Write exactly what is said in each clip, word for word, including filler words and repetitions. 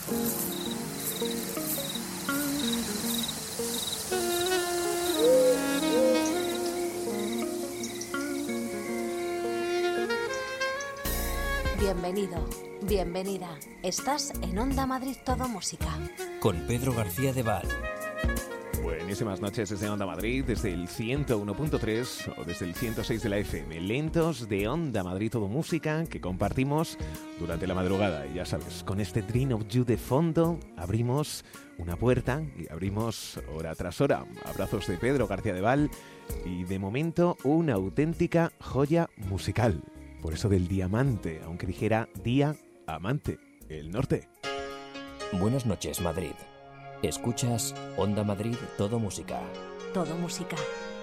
Bienvenido, bienvenida. Estás en Onda Madrid Todo Música. Con Pedro García de Val. Buenísimas noches desde Onda Madrid, desde el ciento uno punto tres o desde el ciento seis de la F M. Lentos de Onda Madrid Todo Música que compartimos durante la madrugada. Y ya sabes, con este Dream of You de fondo abrimos una puerta y abrimos hora tras hora. Abrazos de Pedro García de Val y de momento una auténtica joya musical. Por eso del diamante, aunque dijera día amante, el norte. Buenas noches, Madrid. Escuchas Onda Madrid Todo Música. Todo Música.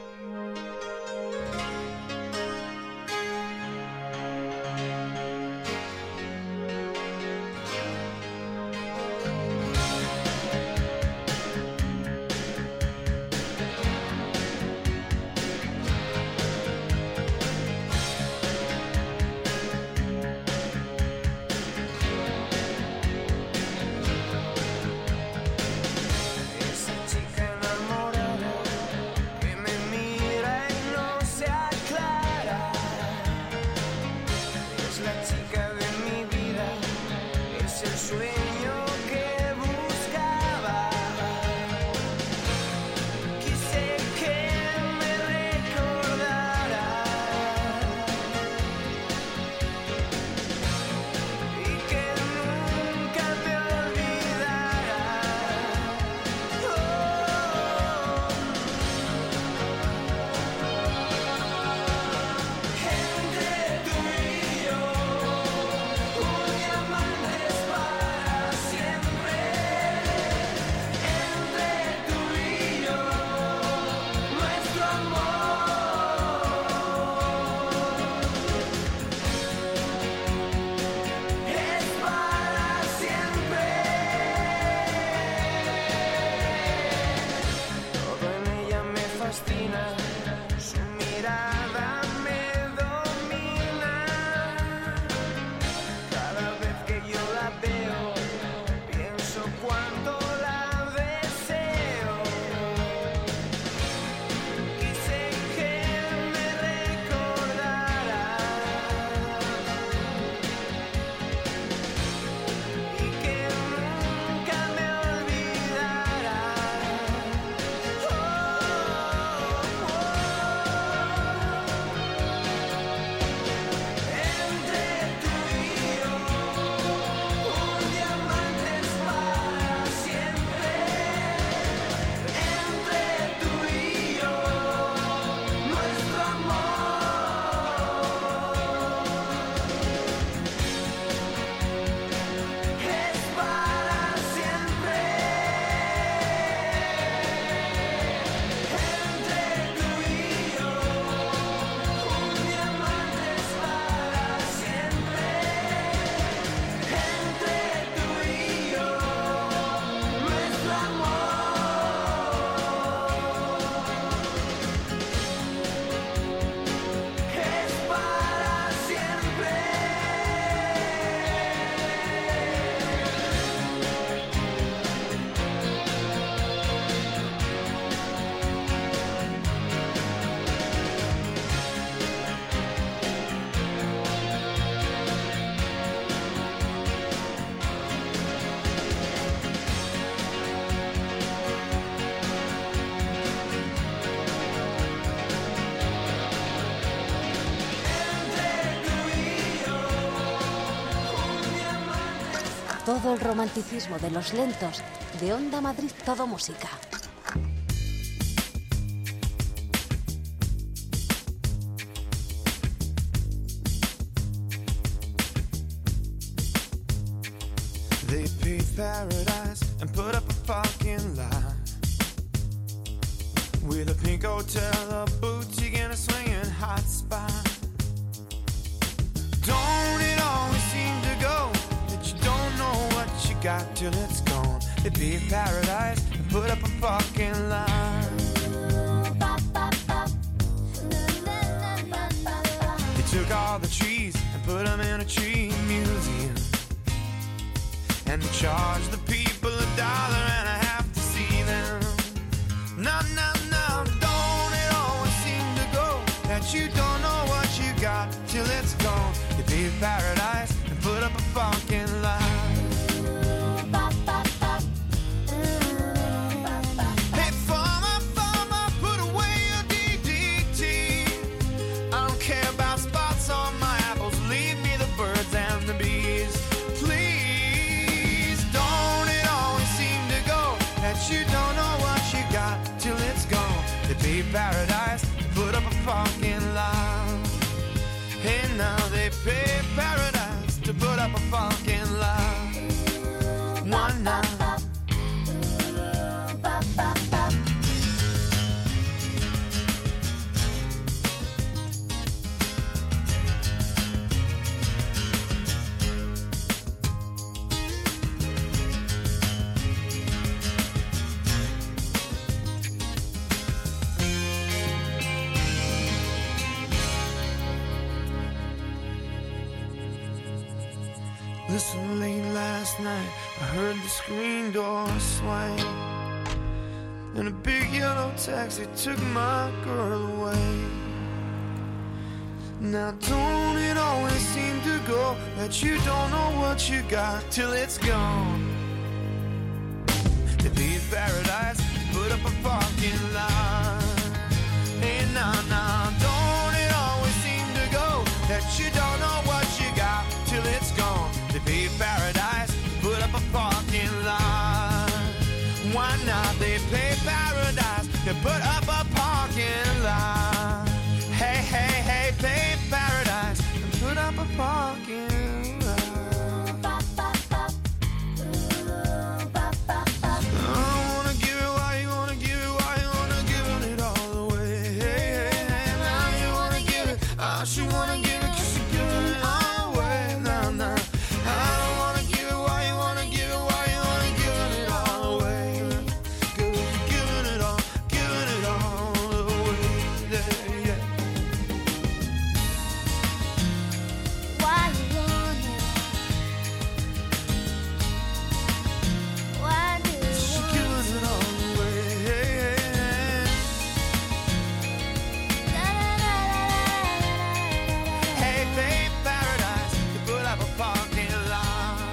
Todo el romanticismo de los lentos de Onda Madrid Todo Música. They paved paradise and put up a fucking lie with a pink hotel, a boutique and a swinging hot spot. Don't it always seem to go that you don't know what you got till it's gone? They paved paradise and put up a fucking line. They took all the trees and put them in a tree museum, and charge the people a dollar and I have to see them. No, no, no, don't it always seem to go that you don't know what you got till it's gone. You pay paradise and put up a fucking lie. Hey, farmer, farmer, put away your D D T. I don't care about spots on my apples, leave me the birds and the bees. Please, don't it always seem to go that you don't know what you got till it's gone. They pay paradise to put up a fucking lie. Hey, now they pay paradise to put up a fucking lie. One night. Listen, late last night I heard the screen door swing and a big yellow taxi took my girl away. Now don't it always seem to go that you don't know what you got till it's gone. They leave paradise, put up a parking lot. Hey, nah, nah, don't it always seem to go that you don't know what you got till it's gone. They pay paradise, put up a parking lot. Why not? They pay paradise, they put up a parking lot. Hey, hey, hey, pay paradise, and put up a parking lot. I wanna give it, why you wanna give it, why you wanna give it all away. Hey, hey, hey, now you wanna give it, I should wanna give it, cause you give it all away. Nah, nah. I don't wanna give it, why you wanna give it, why you wanna give it all away. Cause you're giving it all, giving it all away, yeah, yeah. Why you wanna? Why do you She's want? giving it all away, hey, hey, hey. Da, da, da, da, da, da, da, da. Hey, pay paradise to put up a parking lot.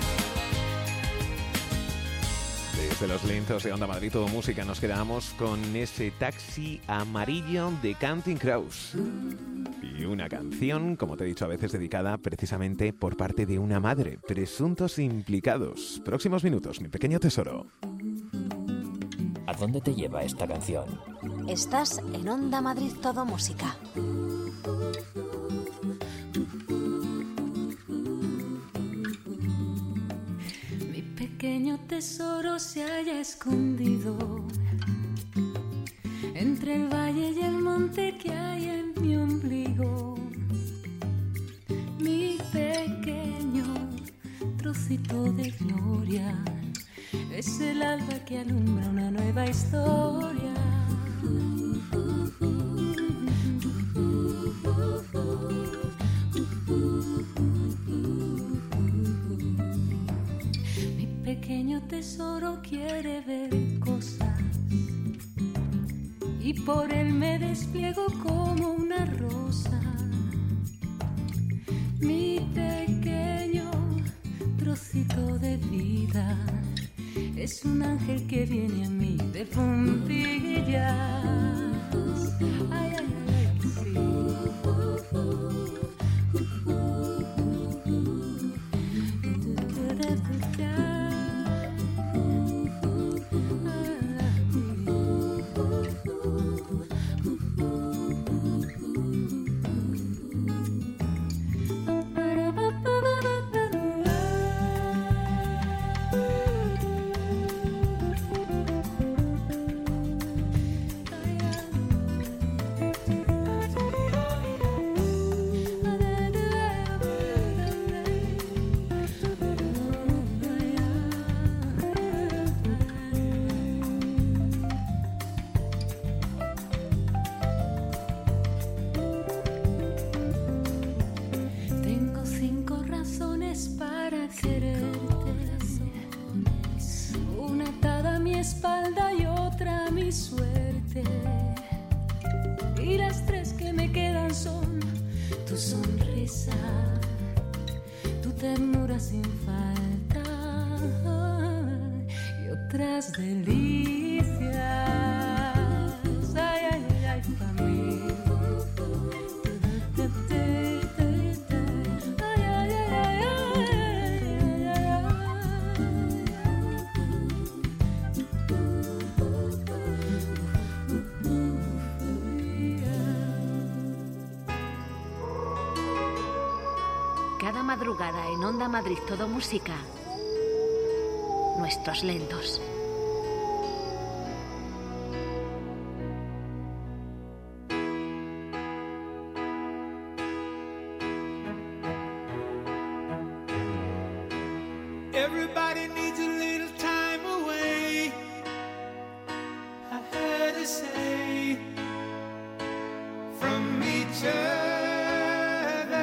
Desde los lentos de Onda Madrid, todo música, nos quedamos con ese taxi amarillo de Counting Crows. Y una canción, como te he dicho, a veces dedicada precisamente por parte de una madre. Presuntos implicados. Próximos minutos, mi pequeño tesoro. ¿A dónde te lleva esta canción? Estás en Onda Madrid Todo Música. Mi pequeño tesoro se halla escondido entre el valle y el monte que hay en mi ombligo. Mi pequeño trocito de gloria es el alba que alumbra una nueva historia. Mi pequeño tesoro quiere ver cosas y por él me despliego como una rosa. Mi pequeño trocito de vida es un ángel que viene a mí de puntillas. Ay, ay, ay, sí. sonrisa, tu ternura sin falta y otras delicias. Ay, ay, ay, pa' mí. Ay, ay, ay, ay, ay, Cada madrugada en Onda Madrid Todo Música, Nuestros Lentos. Everybody needs a little time away, I heard her say, from each other.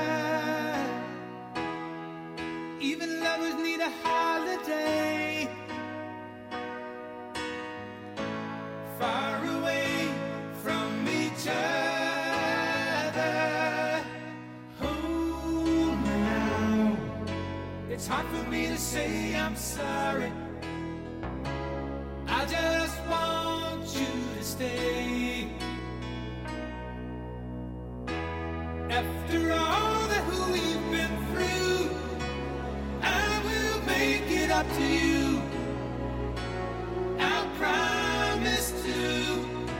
Even lovers need a holiday, far away from each other. Oh, now it's hard for me to say I'm sorry. I just want you to stay. After all that we've been through, I will make it up to you. I promise to.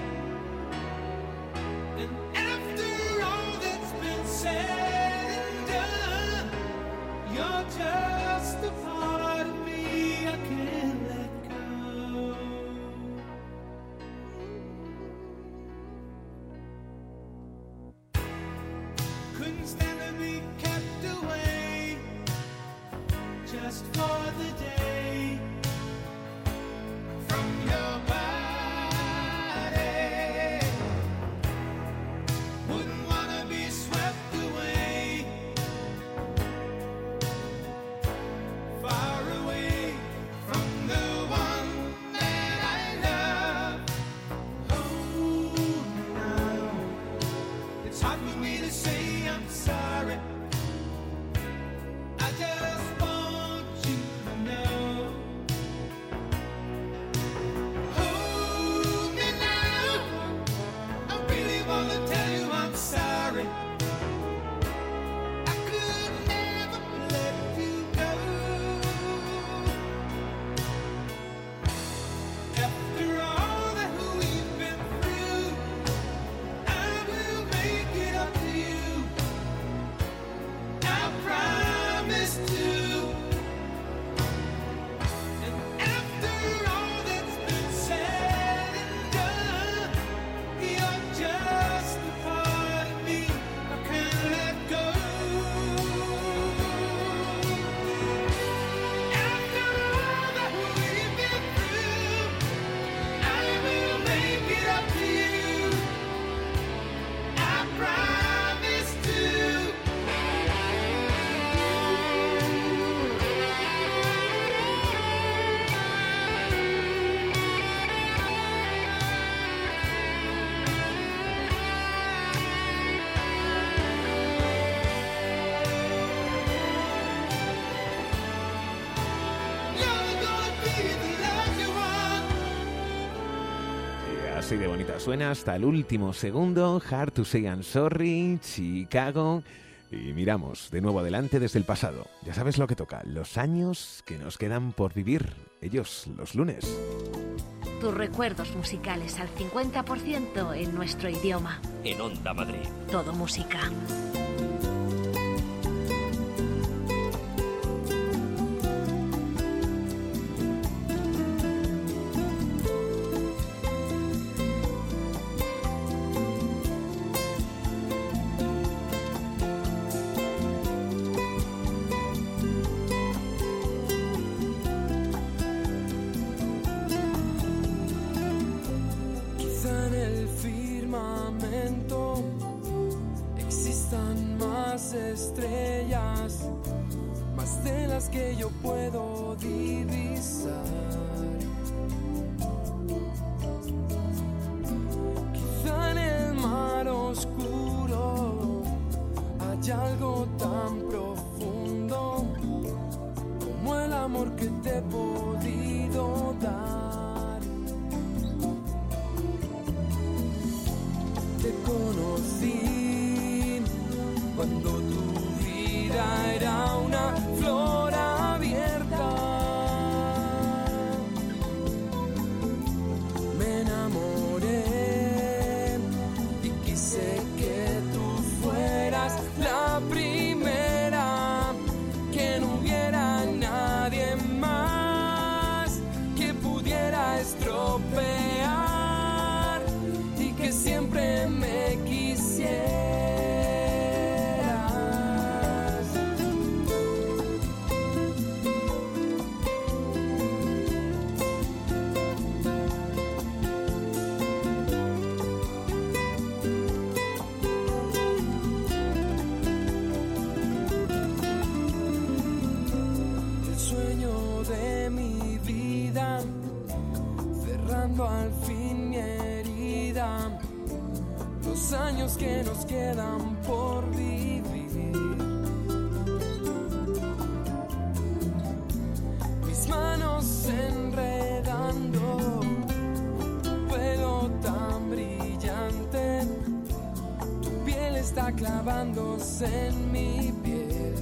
And after all that's been said and done, you're just a part of me I can't let go. Couldn't stand to be kept away just for the day from your body. Wouldn't wanna be swept away, far away from the one that I love. Oh, now it's hard for me to say I'm sorry. I just want you to know. Hold me now. I really wanna tell you I'm sorry. I could never let you go. After all that we've been through, I will make it up to you. I promise to. And after all that's been said and done, you're just a part of me I can't let go. After all that we've been through, I will make it up to you. I promise to. You're gonna be the lucky one. Y así de bonita suena hasta el último segundo. Hard to Say I'm Sorry, Chicago. Y miramos de nuevo adelante desde el pasado. Ya sabes lo que toca, los años que nos quedan por vivir. Ellos, los lunes. Tus recuerdos musicales al cincuenta por ciento en nuestro idioma. En Onda Madrid. Todo Música. Quizá en el firmamento existan más estrellas, más de las que yo puedo divisar. Quizá en el mar oscuro haya que te he podido dar. Te conocí cuando tu vida era una flor abierta. Me enamoré y quise que tú fueras la primera, que no hubiera nadie más que pudiera estropear y que siempre me quisieras. El sueño de mi vida, cerrando al fin mi herida, los años que nos quedan por vivir. Mis manos enredando tu pelo tan brillante, tu piel está clavándose en mi piel.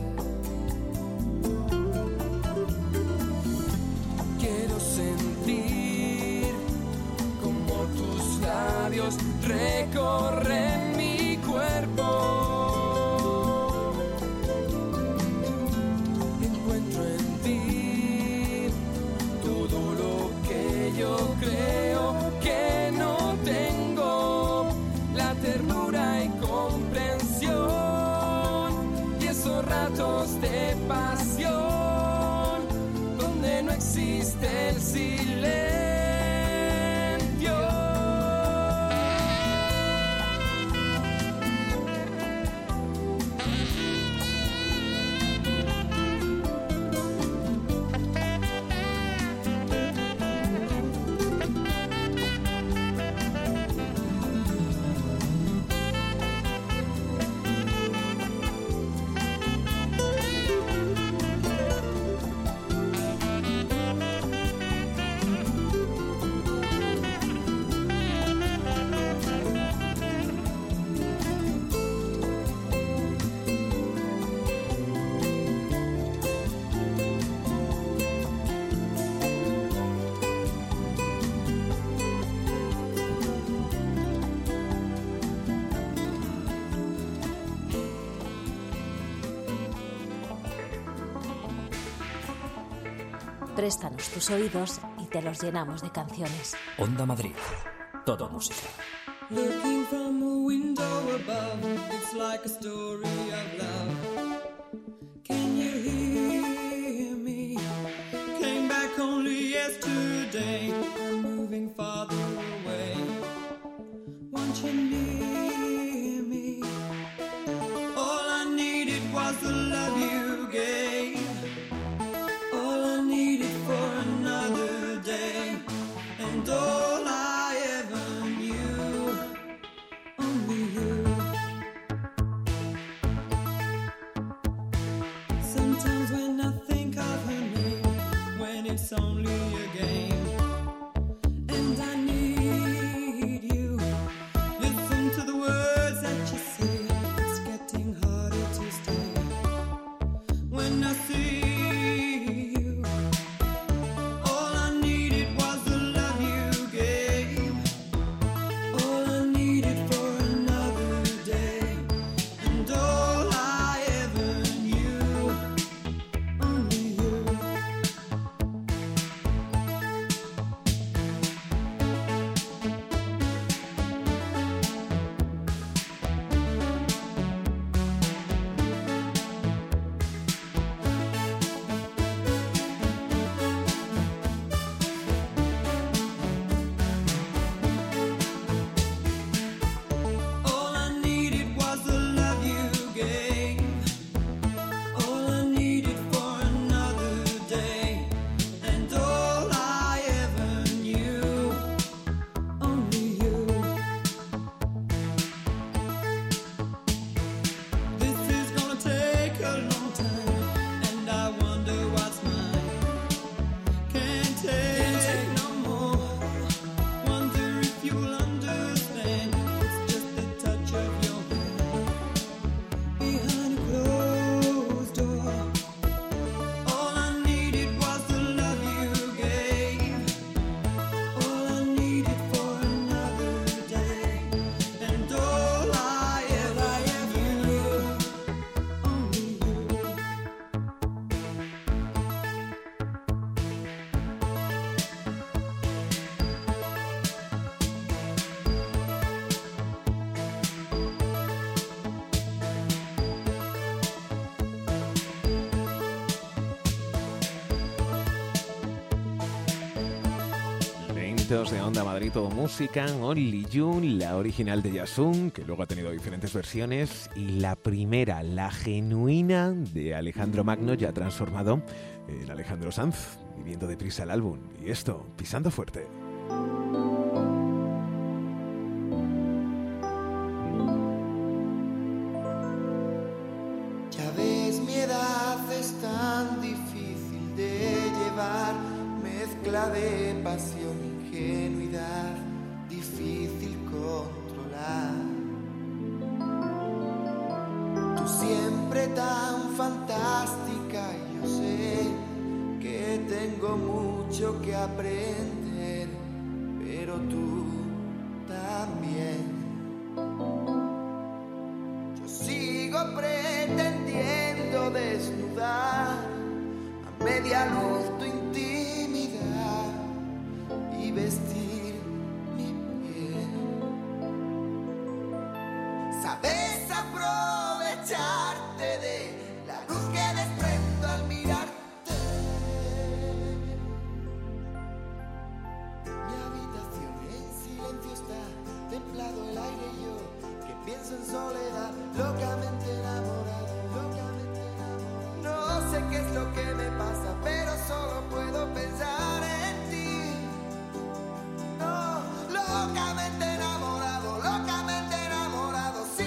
Quiero sentir como tus labios recorren mi cuerpo. Encuentro en ti todo lo que yo creo que no tengo, la ternura y comprensión y esos ratos de pasión donde no existe el silencio. Préstanos tus oídos y te los llenamos de canciones. Onda Madrid, todo música. Looking from a window above, it's like a story of love. Can you hear me? Came back only yesterday. I'm moving farther away. Want you near me? All I needed was the love you gave. All I needed for another day, and all I ever knew, only you. Sometimes when I think of her name, when it's only a game, and I need you, listen to the Lentos de Onda Madrid, todo música, Only You, la original de Yasun, que luego ha tenido diferentes versiones, y la primera, la genuina de Alejandro Magno, ya transformado en Alejandro Sanz, viviendo deprisa el álbum. Y esto, Pisando Fuerte. Ya ves, mi edad es tan difícil de llevar, mezcla de pasión, ingenuidad, difícil controlar. Tú siempre tan fantástica, yo sé que tengo mucho que aprender, pero tú también. Yo sigo pretendiendo desnudar a media luz tu intimidad y vestir mi piel. Sabes aprovecharte de la luz que desprendo al mirarte. Mi habitación en silencio está, templado el aire y yo que pienso en soledad, locamente enamorado, locamente enamorado. No sé qué es lo que me pasa, pero solo puedo pensar en ti. No, locamente enamorado, locamente enamorado, sí.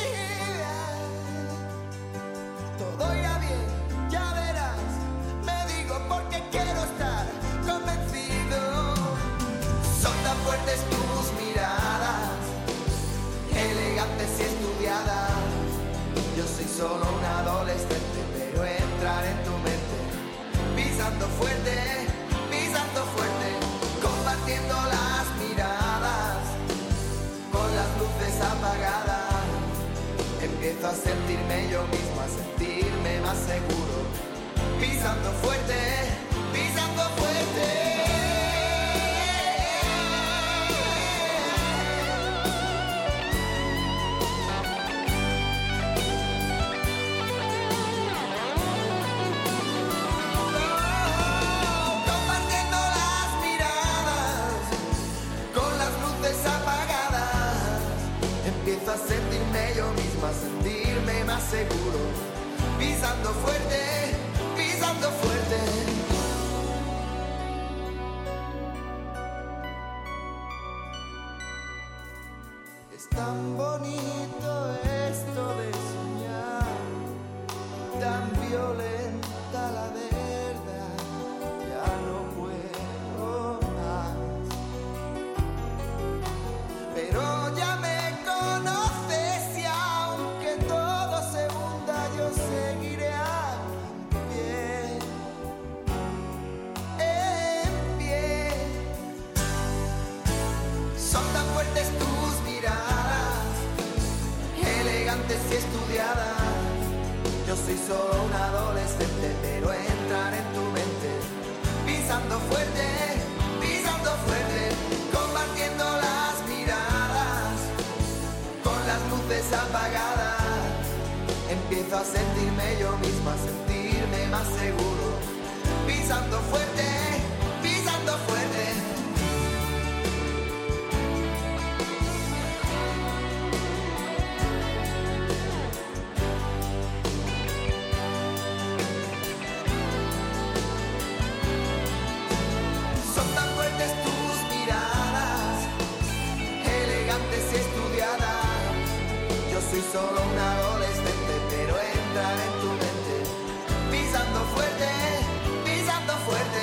Todo irá bien, ya verás. Me digo porque quiero estar convencido. Son tan fuertes tus miradas, elegantes y estudiadas. Yo soy solo un adolescente, pero entrar en tu mente, pisando fuerte, pisando fuerte, compartiendo las miradas, con las luces apagadas. Empiezo a sentirme yo mismo, a sentirme más seguro, pisando fuerte, pisando fuerte. A sentirme yo mismo, a sentirme más seguro, pisando fuerte, pisando fuerte. Es tan bonito esto de soñar, tan violenta la verdad, ya no puedo más. Pero ya me conoces y aunque todo se hunda, yo seguiré a pie, en pie. Son tan fuertes tus miradas, elegantes y estudiadas. Yo soy solo un adolescente, pero entrar en tu mente, pisando fuerte, pisando fuerte, compartiendo las miradas, con las luces apagadas. Empiezo a sentirme yo mismo, a sentirme más seguro, pisando fuerte, pisando fuerte. Son tan fuertes tus miradas, elegantes y estudiadas. Yo soy solo un adolescente, pero entrar en tu mente, pisando fuerte, pisando fuerte.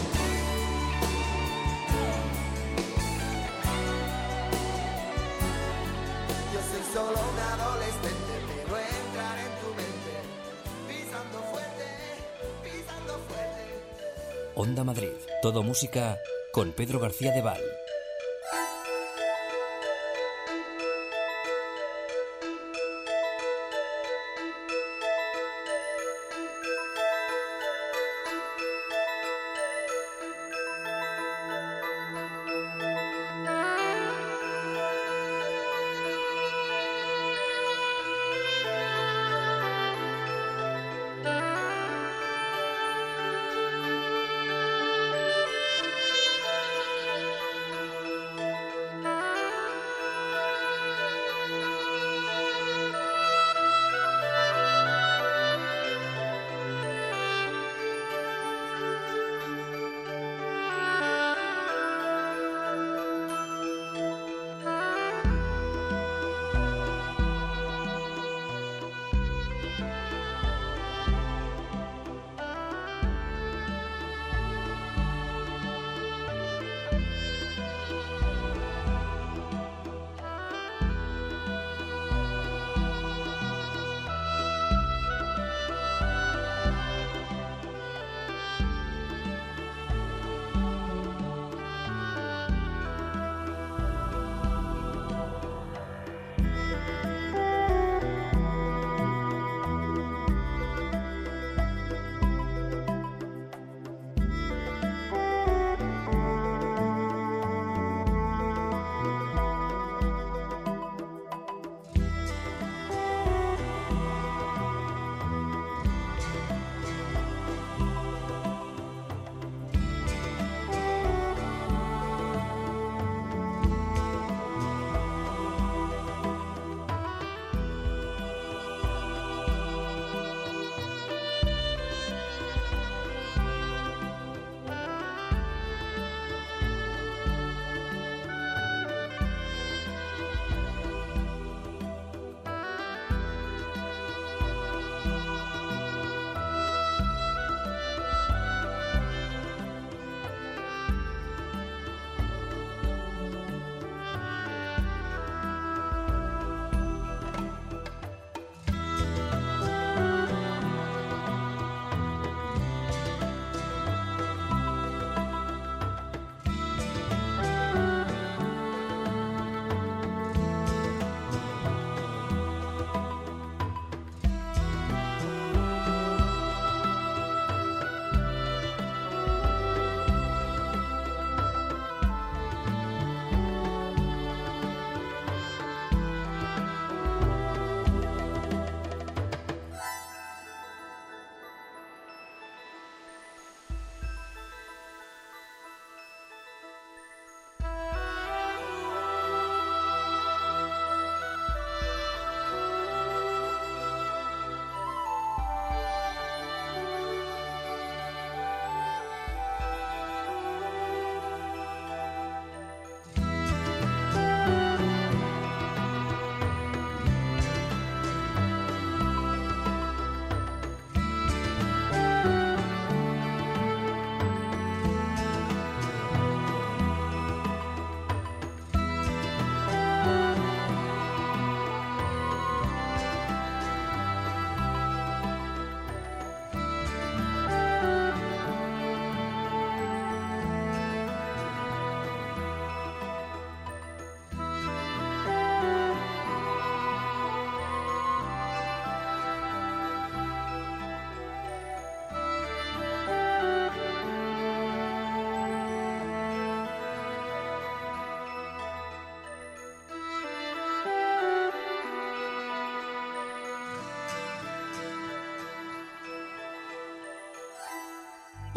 Yo soy solo un adolescente, pero entrar en tu mente, pisando fuerte, pisando fuerte. Onda Madrid, todo música con Pedro García de Val.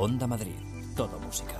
Onda Madrid, todo música.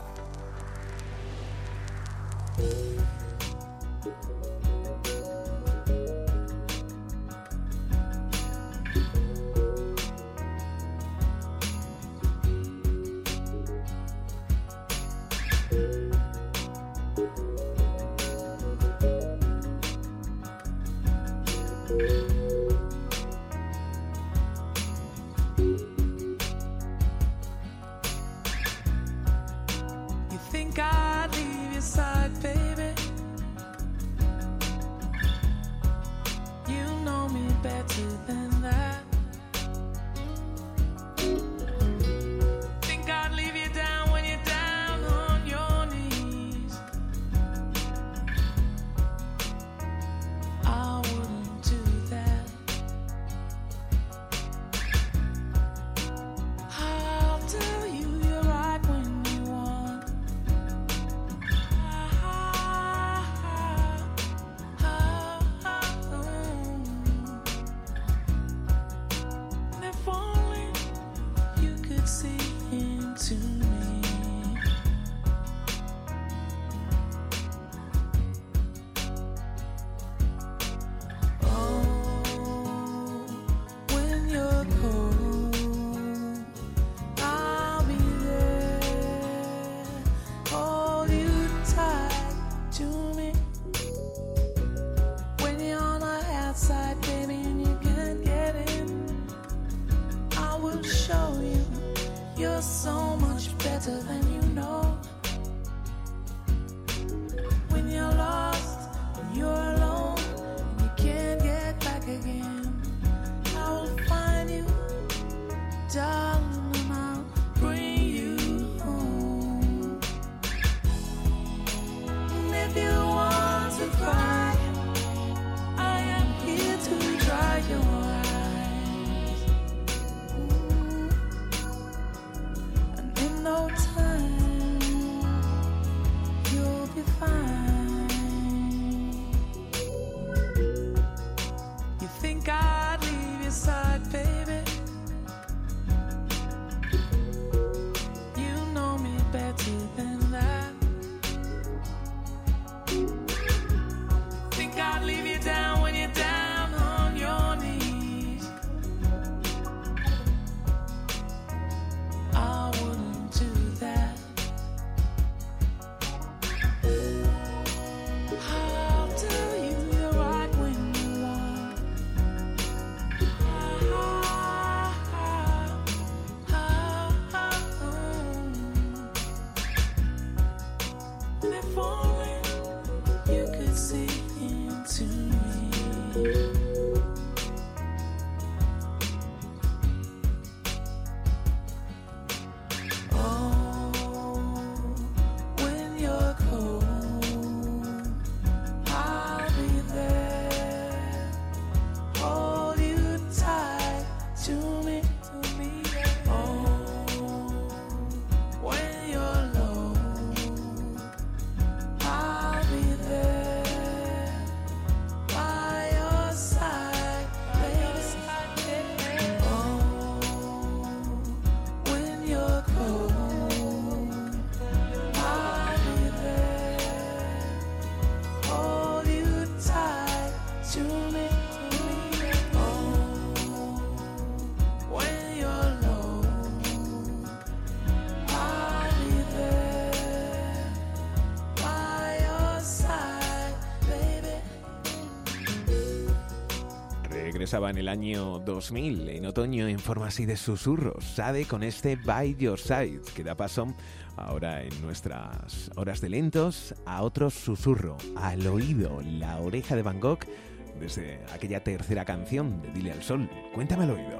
Regresaba en el año dos mil, en otoño, en forma así de susurros. Sade con este By Your Side, que da paso ahora en nuestras horas de lentos a otro susurro, al oído, la oreja de Van Gogh, desde aquella tercera canción de Dile al Sol. Cuéntame al oído.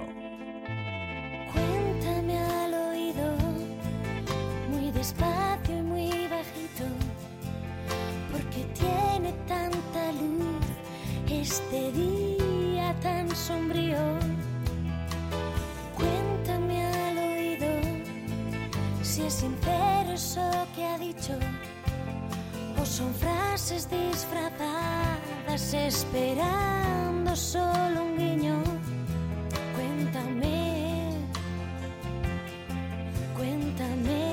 Cuéntame al oído, muy despacio y muy bajito, porque tiene tanta luz este día tan sombrío. Cuéntame al oído, si es sincero eso que ha dicho, o son frases disfrazadas esperando solo un guiño. Cuéntame, cuéntame.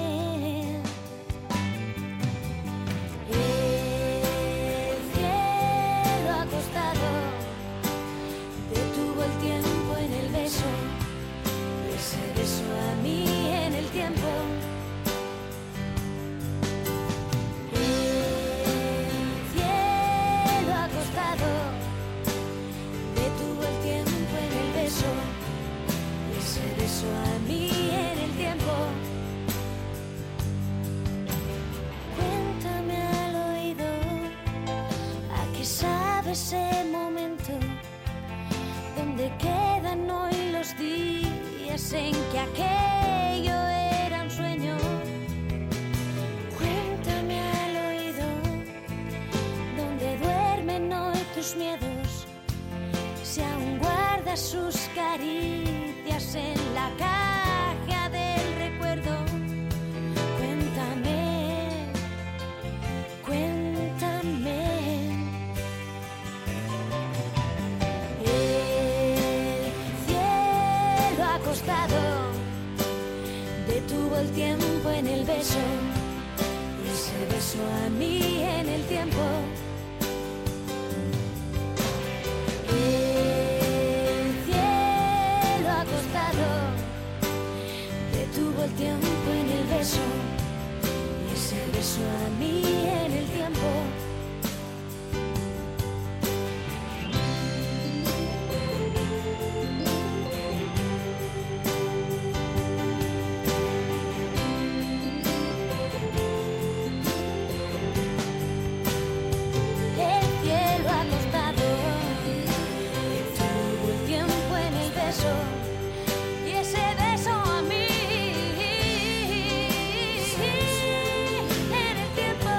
ese momento donde quedan hoy los días en que aquello era un sueño. Cuéntame al oído donde duermen hoy tus miedos, si aún guardas sus caricias en la caja del recuerdo. Cuéntame, cuéntame. El cielo acostado detuvo el tiempo en el beso, y ese beso a mí en el tiempo. El cielo acostado detuvo el tiempo en el beso, y ese beso a mí en el tiempo. El cielo acostado detuvo el tiempo en el beso, y ese beso a mí en el tiempo.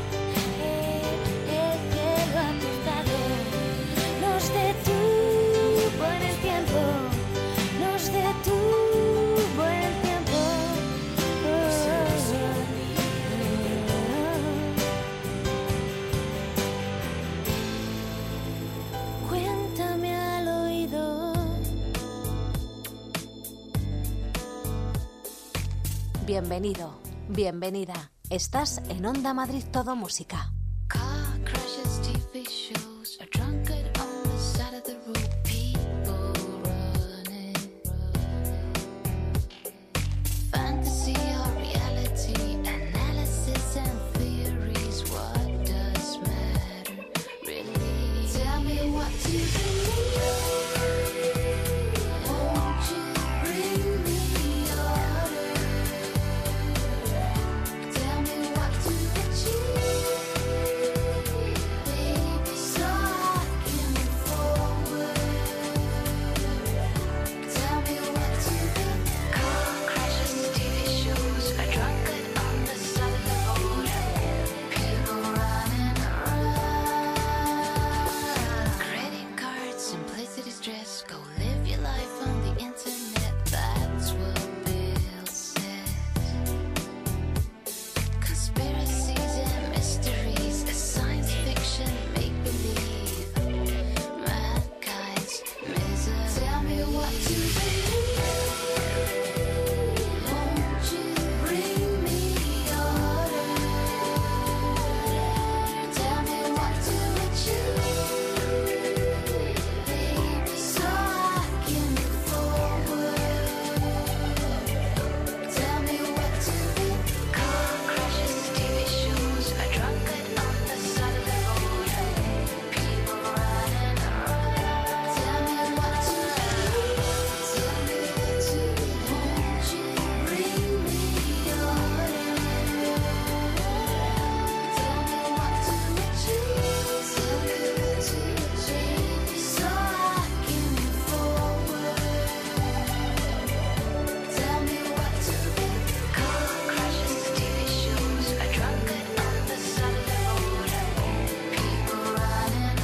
El cielo acostado nos detuvo en el tiempo, nos detuvo en el tiempo. Cuéntame al oído. Bienvenido, bienvenida. Estás en Onda Madrid Todo Música. Car crashes, T V shows, a drunkard on the side of the road, people running. Fantasy or reality, analysis and theories, what does matter really? Tell me what to believe. Won't you bring me order? Tell me what to achieve, baby, so I can move forward. Tell me what to be. Car crashes, T V shows, a drunkard on the side of the road, people running around. Credit cards, simplicity, stress. Go live your life on the internet. That's what Bill says. Conspiracies and mysteries, a science fiction make-believe, mankind's misery. Tell me what to believe. Won't you bring me order? Tell me what to achieve, baby, so I can move forward. Tell me what to be. Car crashes, T V shows, a drunkard on the side of the road, people running around. Tell me what to be. Tell me what to be. Won't you bring me order? Tell me what to achieve. Tell me what to achieve, so I can move forward. Tell me what to be. Car crashes, T V shows, a drunkard on the side of the road, people running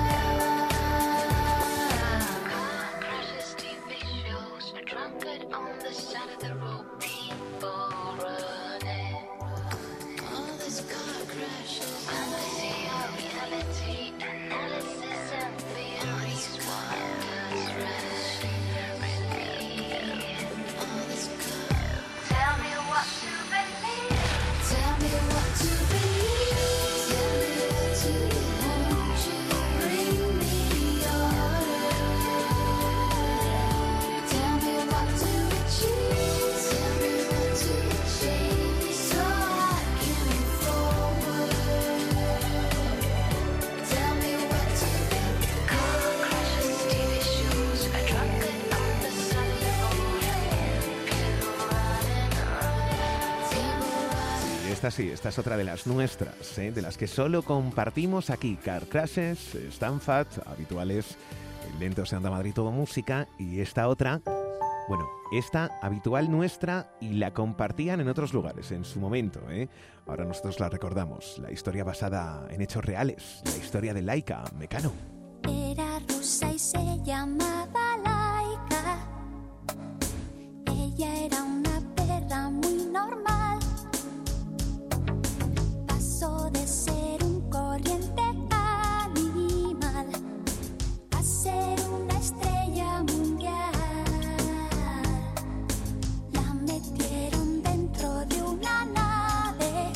around. Car crashes, T V shows, a drunkard on the side of the road, people running. All this car crashes, fantasy or reality, analysis and theories, what does rationally really? All this car. Tell me what to believe. Tell me what to believe. Tell me what to believe. Won't you bring me order? Tell me what to achieve. Tell me what to achieve, so I can move forward. Tell así, esta es otra de las nuestras, ¿eh? De las que solo compartimos aquí. Car Crashes, Stanford, habituales en Lentos de Onda Madrid Todo Música, y esta otra, bueno, esta habitual nuestra y la compartían en otros lugares en su momento, ¿eh? Ahora nosotros la recordamos, la historia basada en hechos reales, la historia de Laika Mecano. Era rusa y se llamaba Laika. Ella era una perra muy normal. Pasó de ser un corriente animal a ser una estrella mundial. La metieron dentro de una nave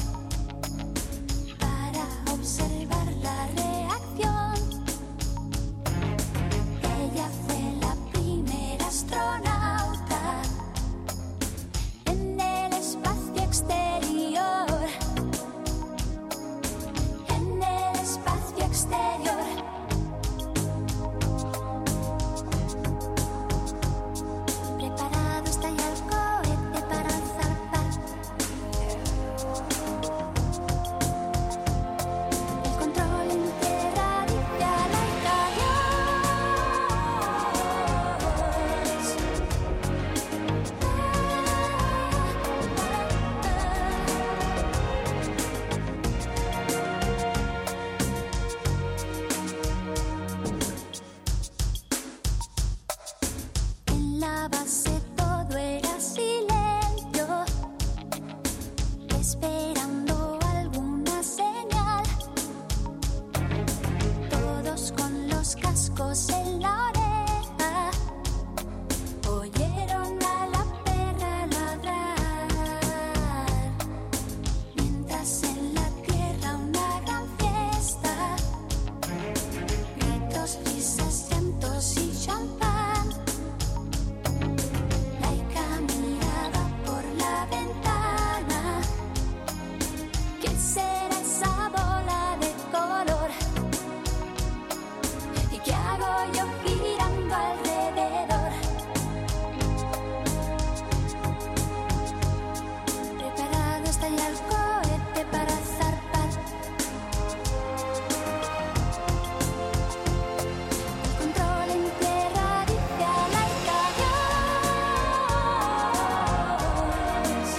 para observar la reacción. Ella fue la primera astronauta en el espacio exterior. En el espacio exterior. Preparado está ya el cohete para zarpar. El control en tierra dice a Laika adiós. En la base todo era silencio, esperando alguna señal. Todos con los cascos en la oreja oyeron a la perra ladrar. Mientras en la tierra una gran fiesta, gritos, risas, llantos y champán. Laika miraba por la ventana. ¿Qué será esa bola de color? ¿Y qué hago yo girando alrededor? Preparado está ya el cohete para zarpar. El control en tierra dice a Laika adiós.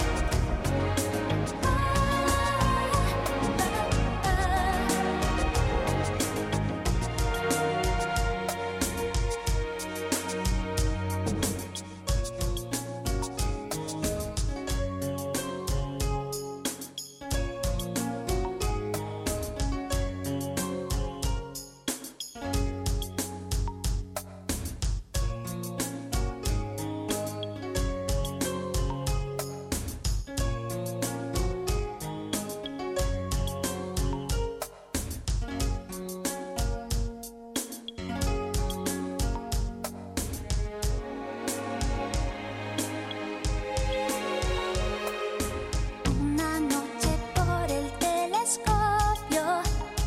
Una noche por el telescopio,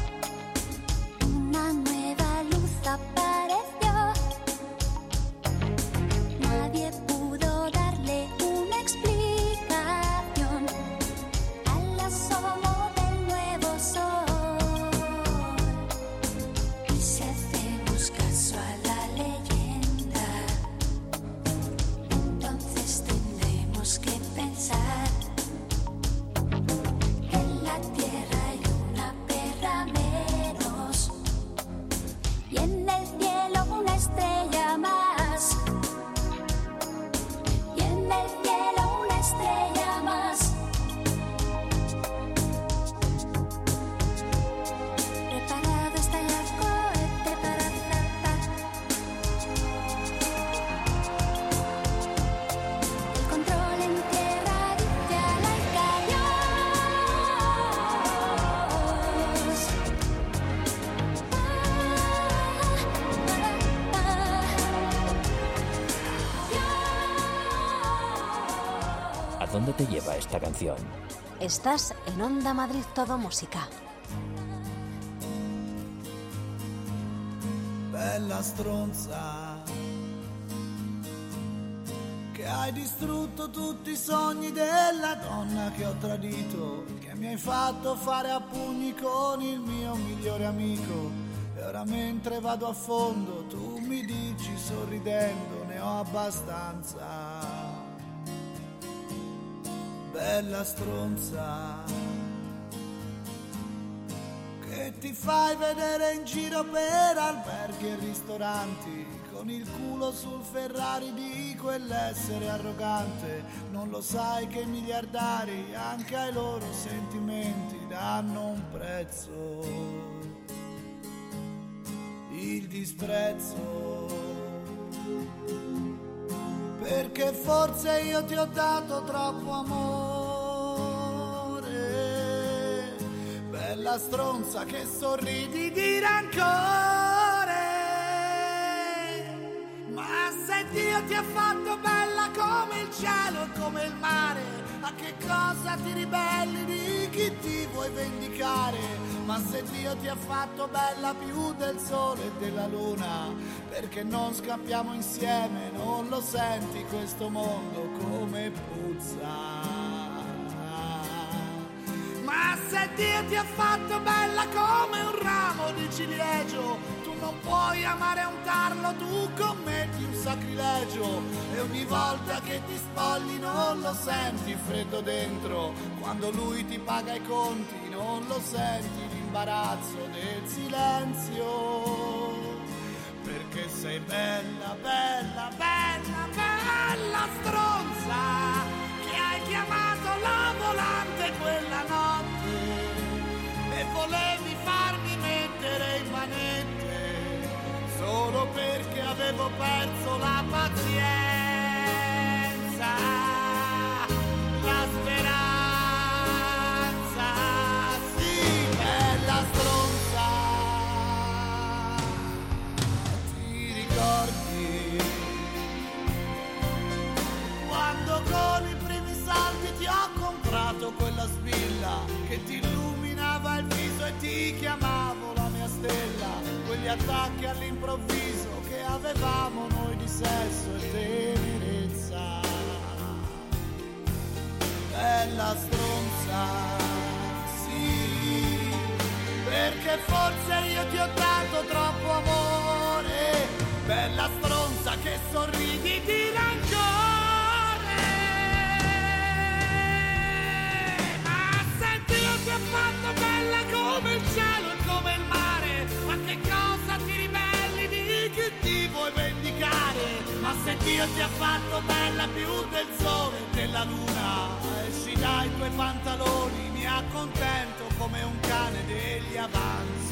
una nueva luz apareció. Nadie pudo darle una explicación al asomo del nuevo sol. Y si hacemos caso a la leyenda, entonces tendremos que pensar que en la tierra hay una perra menos y en el cielo una estrella más. Y en el cielo una estrella más. Preparado está ya el cohete para zarpar. El control en tierra dice a Laika adiós. ¿A dónde te lleva esta canción? Estás en Onda Madrid Todo Música. Bella stronza, che hai distrutto tutti i sogni della donna che ho tradito, che mi hai fatto fare a pugni con il mio migliore amico. E ora mentre vado a fondo tu mi dici sorridendo ne ho abbastanza. Bella stronza che ti fai vedere in giro per alberghi e ristoranti con il culo sul Ferrari di quell'essere arrogante. Non lo sai che i miliardari anche ai loro sentimenti danno un prezzo, il disprezzo. Perché forse io ti ho dato troppo amore, bella stronza che sorridi di rancore. Ma se Dio ti ha fatto bella come il cielo e come il mare, a che cosa ti ribelli di chi ti vuoi vendicare? Ma se Dio ti ha fatto bella più del sole e della luna, perché non scappiamo insieme? Non lo senti questo mondo come puzza? Ma se Dio ti ha fatto bella come un ramo di ciliegio, tu non puoi amare un tarlo, tu commetti un sacrilegio. E ogni volta che ti spogli non lo senti freddo dentro, quando lui ti paga i conti non lo senti l'imbarazzo del silenzio. Perché sei bella, bella, bella, bella stronza che hai chiamato la volante quella notte e volevi farmi mettere in manette solo perché avevo perso la pazienza, la speranza. Sì, bella stronza, ti ricordi quando con i primi saldi ti ho comprato quella spilla che ti illuminava il viso e ti chiamavo la mia stella? Quegli attacchi all'improvviso che avevamo noi di sesso e tenerezza. Bella stronza, sì, perché forse io ti ho dato troppo amore. Bella stronza che sorridi di rancore. Ma se Dio ti ha fatto bella come il cielo e come il mare, ma che cosa ti ribelli di chi ti vuoi vendicare? Ma se Dio ti ha fatto bella più del sole e della luna, esci dai tuoi pantaloni, mi accontento come un cane degli avanzi.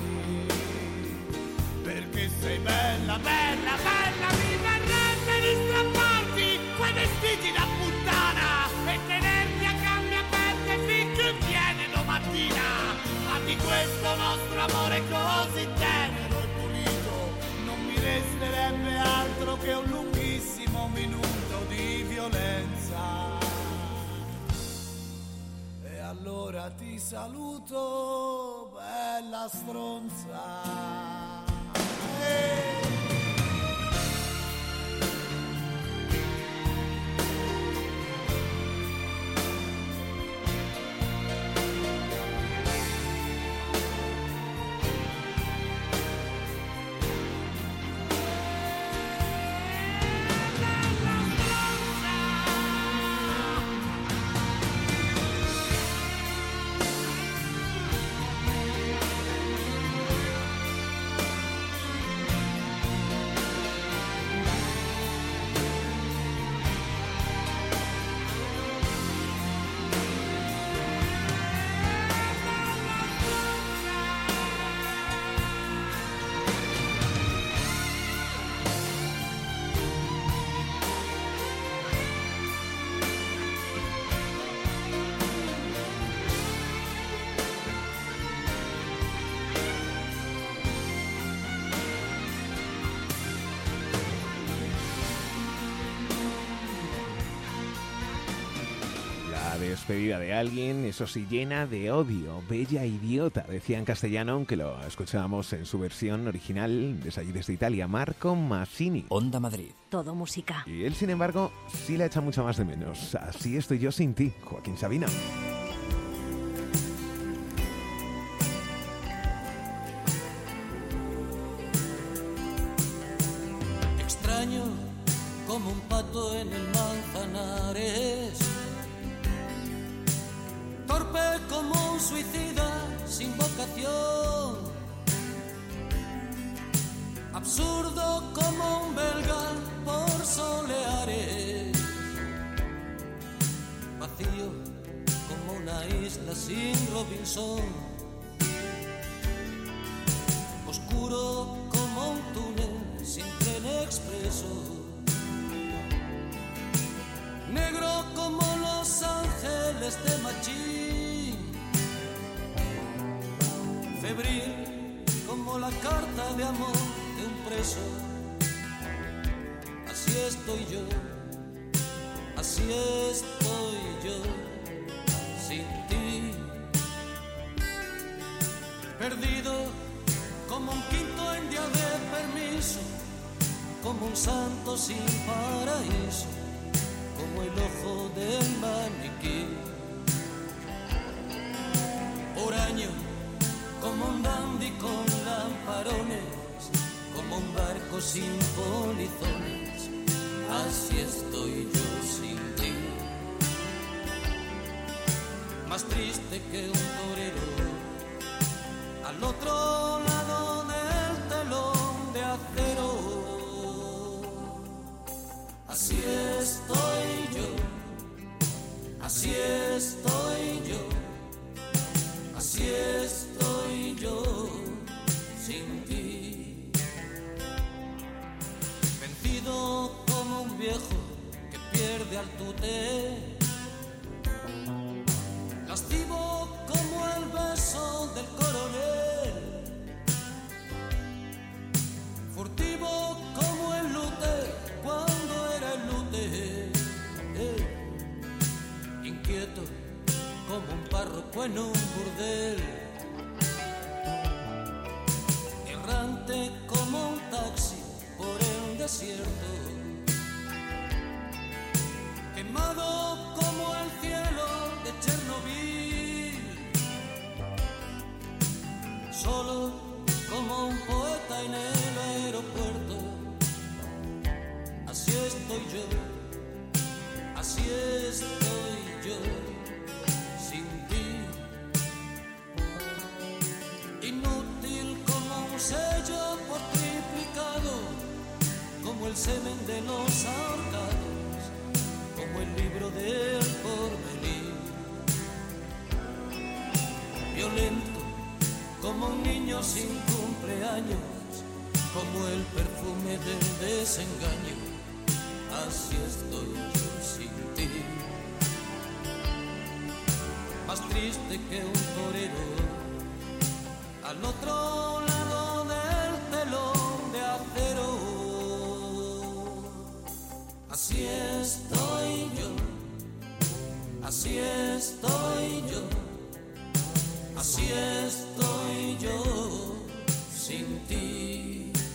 Perché sei bella, bella, bella, mi verrebbe di strapparti quei vestiti da puttana e tenerti a gambe aperte finché viene domattina. Ma di questo nostro amore così tenero e pulito non mi resterebbe altro che un lunghissimo minuto di violenza. E allora ti saluto, bella stronza. Despedida de alguien, eso sí, llena de odio. Bella idiota, decía en castellano, aunque lo escuchábamos en su versión original desde allí desde Italia, Marco Massini. Onda Madrid. Todo música. Y él, sin embargo, sí la echa mucho más de menos. Así estoy yo sin ti, Joaquín Sabina. como un pato en el Manzanares, torpe como un suicida sin vocación, absurdo como un belga por soleares, vacío como una isla sin Robinson, oscuro como un túnel sin tren expreso, negro como los ángeles de Machín, febril como la carta de amor de un preso. Así estoy yo, así estoy yo, sin ti, perdido como un quinto en día de permiso, como un santo sin paraíso, como el ojo del maniquí, huraño como un dandy con lamparones, como un barco sin polizones. Así estoy yo sin ti, más triste que un torero al otro lado del telón de acero. Así estoy yo, así estoy yo, así estoy yo sin ti. Vencido como un viejo que pierde al tute, lascivo como el beso del coronel, furtivo como el lute cuando era el lute, eh, inquieto como un párroco en un burdel, errante como un taxi por el desierto, quemado como el cielo de Chernobyl, solo como un poeta en el aeropuerto. Así estoy yo, así estoy yo sin ti, inútil como un sello por triplicado, como el semen de los ahorcados, como el libro del porvenir, violento como un niño sin cumpleaños, como el perfume del desengaño. Así estoy yo sin ti, más triste que un torero al otro lado del telón de acero. Así estoy yo, así estoy yo, así estoy yo sin ti.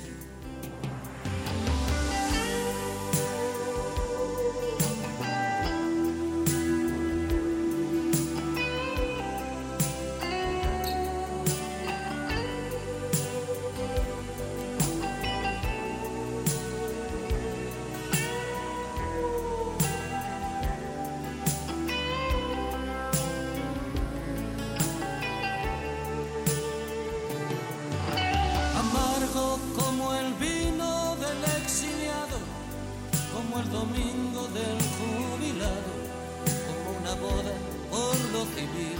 Como el domingo del jubilado, como una boda por lo civil,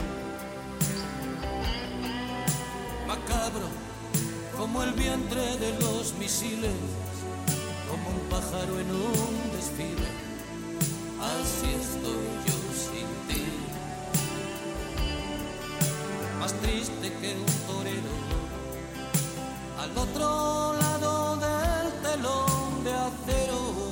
macabro como el vientre de los misiles, como un pájaro en un desfile. Así estoy yo sin ti, más triste que un torero al otro lado del telón de acero.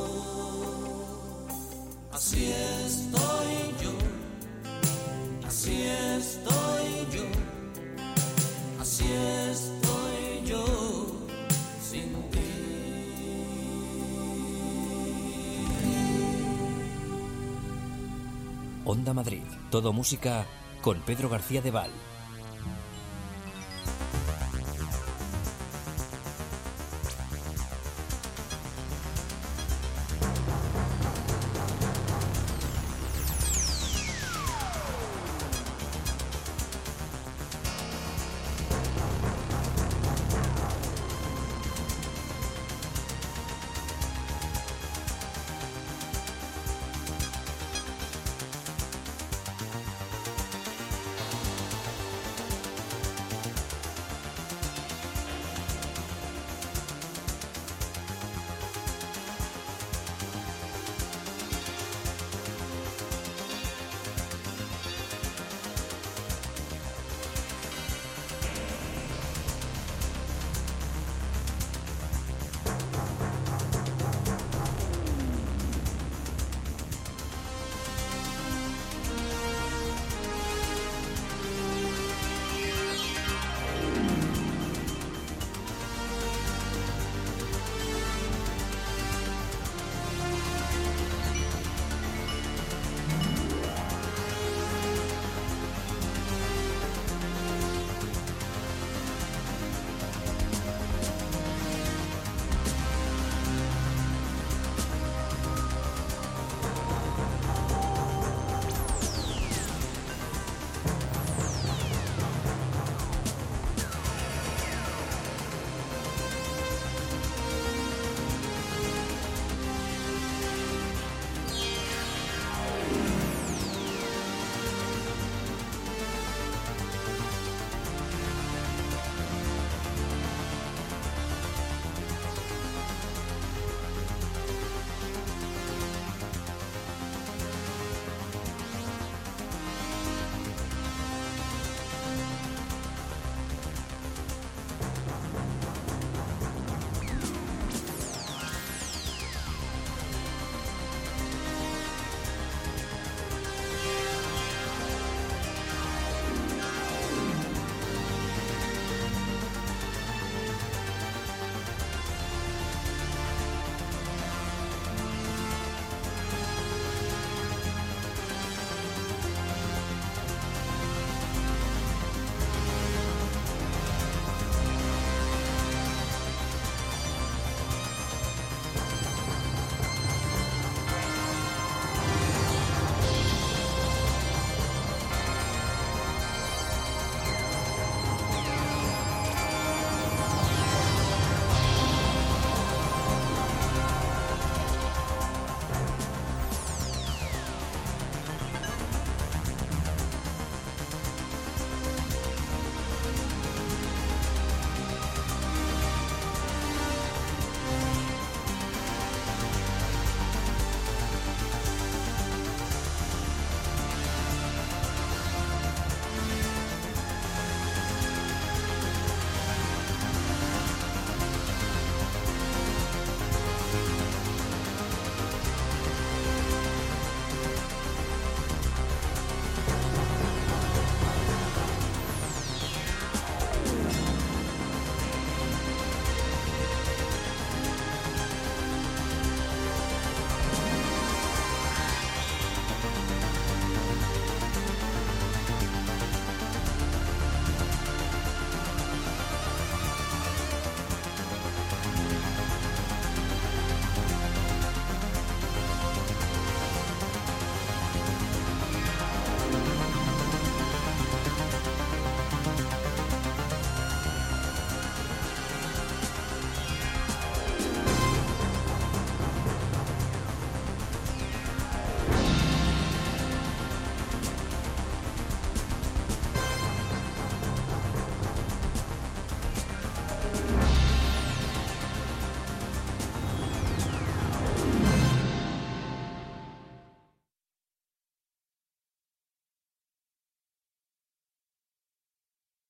Así estoy yo, así estoy yo, así estoy yo sin ti. Onda Madrid, todo música con Pedro García de Val.